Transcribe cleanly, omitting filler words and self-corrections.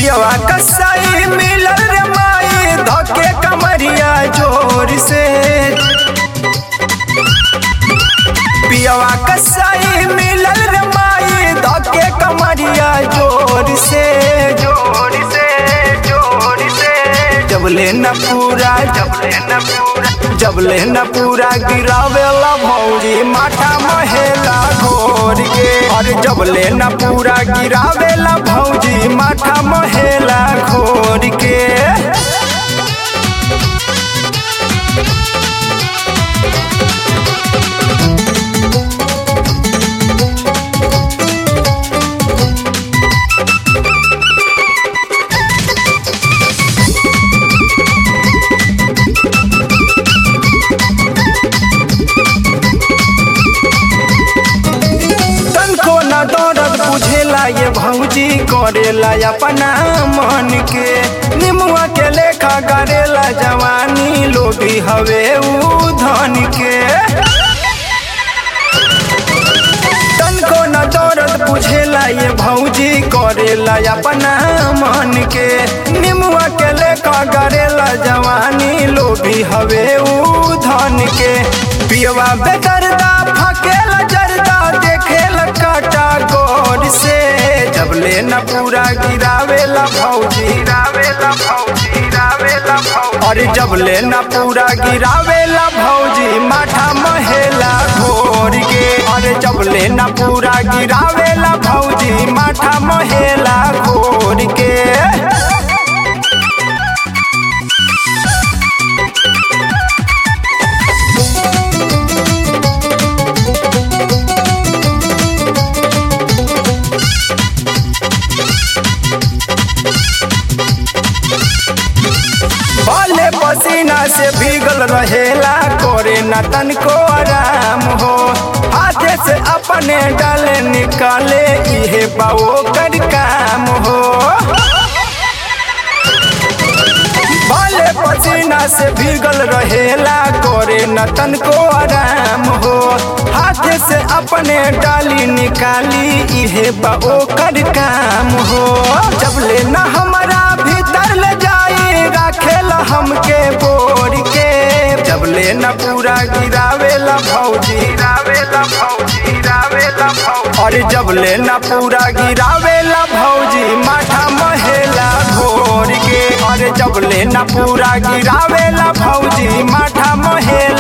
पियवा कसाई मिलल रे माई धके कमरिया जोर से। पियवा कसाई मिलल रे माई धके कमरिया जोर से जोर से जोर से। जबले न पूरा जबले न पूरा गिरावेला भौजी माथा महेला घोर के। और जबले न पूरा गिरावेला भौजी माथा महेला घोर के। बुझेला ये भौजी करेला अपना मन के। निमुआ के लेखा करेला जवानी लोभी हवे उ धन के। तनको न दौड़त बुझेला ये भौजी करेला अपना मन के। निमुआ के लेखा करेला जवानी लोभी हवे उ धन के। पियवा बेदर्दा फकेला जर्दा देखेला काटा गोर से। जबले न पूरा गिरावेला भौजी और जबले न पूरा गिरावेला भौजी माथा महेला घोर के। और जबले न पूरा गिरावेला भौजी माथा महेला घोर के। भले पसीना से भीगल रहेला करे न तनको आराम हो। हाथे से अपने डाले निकाले इहे बाओ कर काम हो। भले पसीना से भीगल रहेला करे न तनको आराम हो। हाथे से अपने डाली निकाली इहे बाओ कर काम हो। जबले न हमारा भीतर ले जाई राखेला हमके बोर के। जबले न पूरा गिरावेला भौजी और जबले न पूरा गिरावेला भौजी माथा महेला घोर के। और जबले न पूरा गिरावेला भौजी माथा महेला